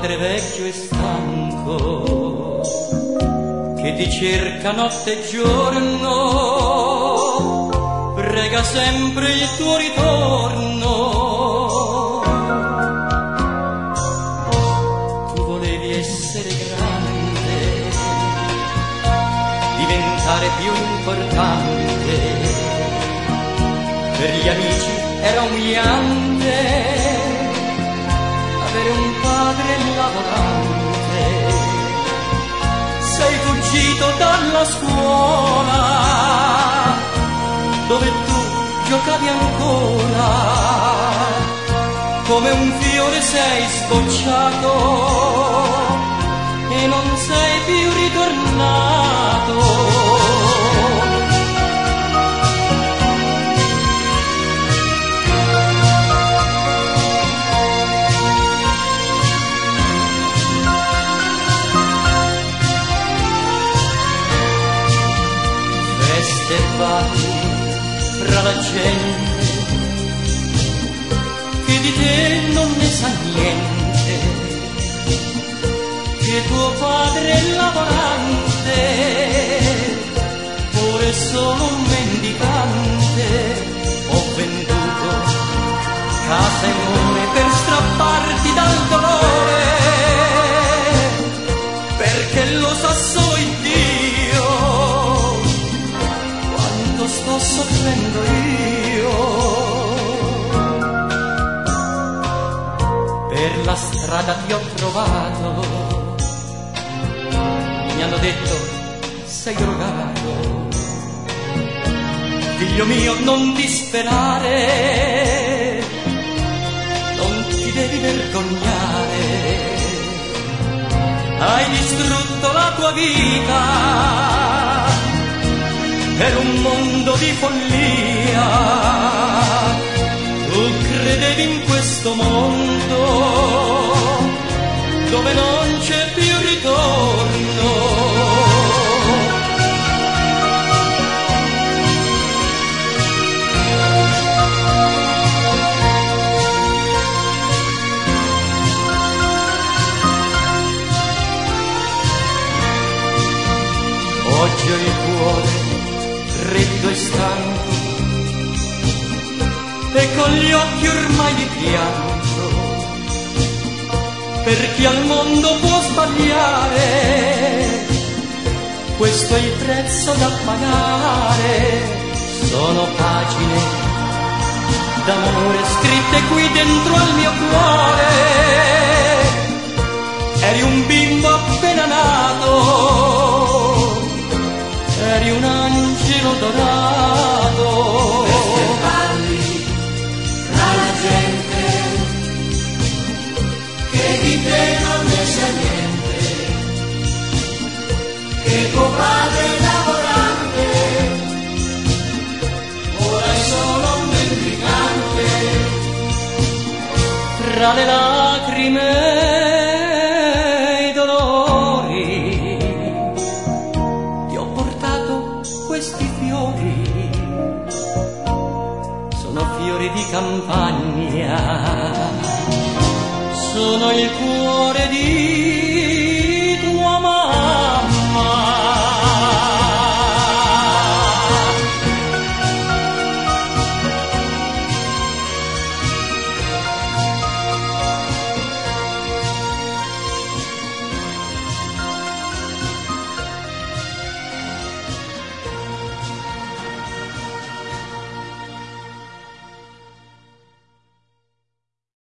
padre vecchio e stanco che ti cerca notte e giorno, prega sempre il tuo ritorno. Tu volevi essere grande, diventare più importante, per gli amici era umiliante avere un padre lavorante. Sei fuggito dalla scuola dove tu giocavi ancora, come un fiore sei sbocciato e non sei più ritornato. Fra la gente che di te non ne sa niente, che tuo padre è lavorante, ora è solo un mendicante. Ho venduto casa e nome per strapparti dal dolore, perché lo sa solo il Dio sto soffrendo io. Per la strada ti ho trovato, mi hanno detto sei drogato. Figlio mio, non disperare, non ti devi vergognare. Hai distrutto la tua vita per un mondo di follia. Tu credevi in questo mondo dove non c'è più ritorno. Oggi ho il cuore freddo e stanco e con gli occhi ormai di pianto, per chi al mondo può sbagliare, questo è il prezzo da pagare. Sono pagine d'amore scritte qui dentro al mio cuore. Eri un bimbo appena nato, eri un angelo dorato. Queste parli tra la gente che di te non ne sa niente, che tuo padre è lavorante, ora è solo un mendicante. Tra le lacrime di campagna, sono il cuore di